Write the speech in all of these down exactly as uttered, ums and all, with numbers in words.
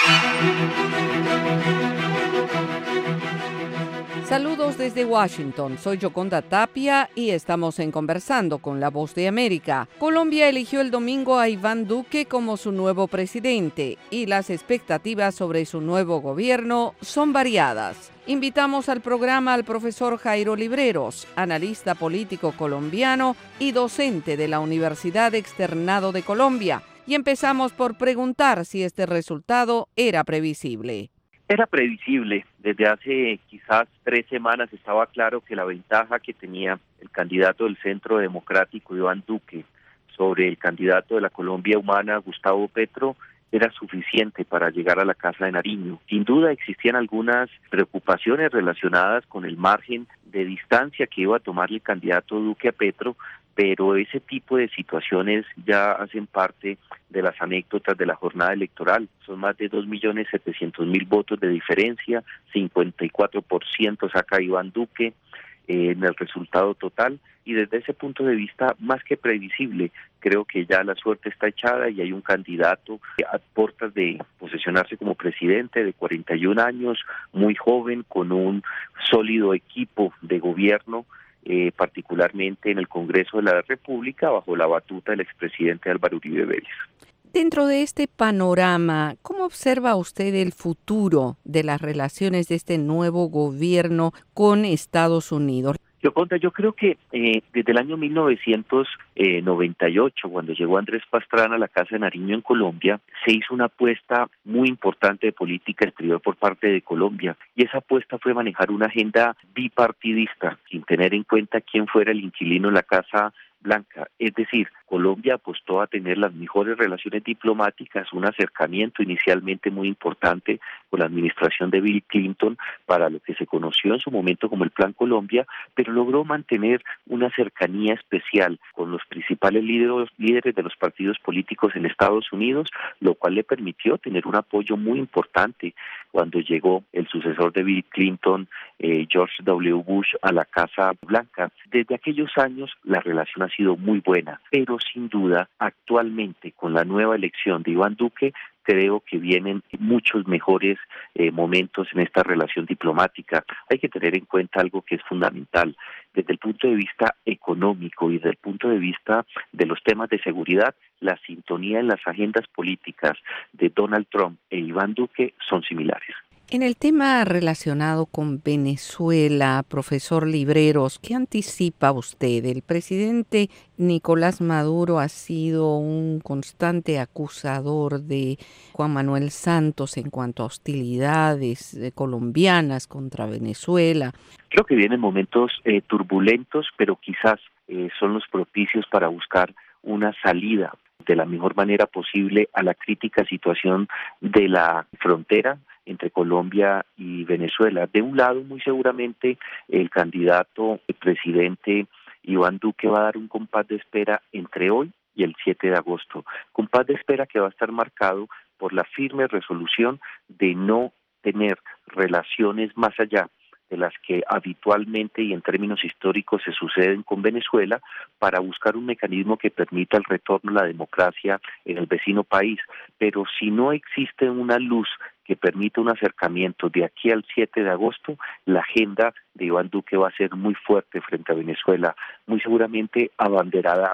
Saludos desde Washington, soy Yoconda Tapia y estamos en Conversando con la Voz de América. Colombia eligió el domingo a Iván Duque como su nuevo presidente y las expectativas sobre su nuevo gobierno son variadas. Invitamos al programa al profesor Jairo Libreros, analista político colombiano y docente de la Universidad Externado de Colombia, y empezamos por preguntar si este resultado era previsible. Era previsible. Desde hace quizás tres semanas estaba claro que la ventaja que tenía el candidato del Centro Democrático, Iván Duque, sobre el candidato de la Colombia Humana, Gustavo Petro, era suficiente para llegar a la Casa de Nariño. Sin duda existían algunas preocupaciones relacionadas con el margen de distancia que iba a tomar el candidato Duque a Petro, pero ese tipo de situaciones ya hacen parte de las anécdotas de la jornada electoral. Son más de dos millones setecientos mil votos de diferencia, cincuenta y cuatro por ciento saca Iván Duque eh, en el resultado total, y desde ese punto de vista, más que previsible, creo que ya la suerte está echada y hay un candidato a puertas de posesionarse como presidente de cuarenta y un años, muy joven, con un sólido equipo de gobierno, Eh, particularmente en el Congreso de la República, bajo la batuta del expresidente Álvaro Uribe Vélez. Dentro de este panorama, ¿cómo observa usted el futuro de las relaciones de este nuevo gobierno con Estados Unidos? Yoconda, yo creo que eh, desde el año mil novecientos noventa y ocho, cuando llegó Andrés Pastrana a la Casa de Nariño en Colombia, se hizo una apuesta muy importante de política exterior por parte de Colombia, y esa apuesta fue manejar una agenda bipartidista, sin tener en cuenta quién fuera el inquilino en la Casa Blanca. Es decir, Colombia apostó a tener las mejores relaciones diplomáticas, un acercamiento inicialmente muy importante con la administración de Bill Clinton para lo que se conoció en su momento como el Plan Colombia, pero logró mantener una cercanía especial con los principales líderes, líderes de los partidos políticos en Estados Unidos, lo cual le permitió tener un apoyo muy importante cuando llegó el sucesor de Bill Clinton, eh, George W. Bush, a la Casa Blanca. Desde aquellos años la relación ha sido muy buena, pero sin duda actualmente con la nueva elección de Iván Duque creo que vienen muchos mejores eh, momentos en esta relación diplomática. Hay que tener en cuenta algo que es fundamental desde el punto de vista económico y desde el punto de vista de los temas de seguridad. La sintonía en las agendas políticas de Donald Trump e Iván Duque son similares. En el tema relacionado con Venezuela, profesor Libreros, ¿qué anticipa usted? El presidente Nicolás Maduro ha sido un constante acusador de Juan Manuel Santos en cuanto a hostilidades eh, colombianas contra Venezuela. Creo que vienen momentos eh, turbulentos, pero quizás eh, son los propicios para buscar una salida de la mejor manera posible a la crítica situación de la frontera entre Colombia y Venezuela. De un lado, muy seguramente, el candidato el presidente Iván Duque va a dar un compás de espera entre hoy y el siete de agosto. Compás de espera que va a estar marcado por la firme resolución de no tener relaciones más allá de las que habitualmente y en términos históricos se suceden con Venezuela, para buscar un mecanismo que permita el retorno a la democracia en el vecino país. Pero si no existe una luz que permita un acercamiento de aquí al siete de agosto, la agenda de Iván Duque va a ser muy fuerte frente a Venezuela, muy seguramente abanderada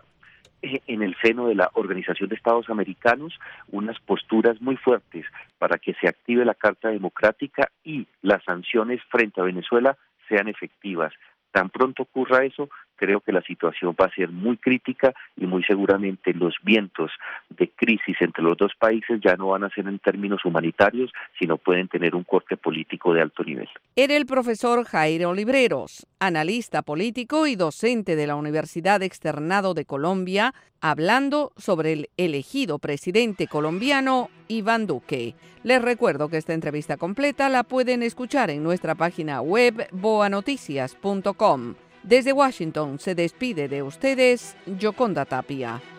en el seno de la Organización de Estados Americanos, unas posturas muy fuertes para que se active la Carta Democrática y las sanciones frente a Venezuela sean efectivas. Tan pronto ocurra eso, creo que la situación va a ser muy crítica y muy seguramente los vientos de crisis entre los dos países ya no van a ser en términos humanitarios, sino pueden tener un corte político de alto nivel. Era el profesor Jairo Libreros, analista político y docente de la Universidad Externado de Colombia, hablando sobre el elegido presidente colombiano Iván Duque. Les recuerdo que esta entrevista completa la pueden escuchar en nuestra página web boa noticias punto com. Desde Washington se despide de ustedes Yoconda Tapia.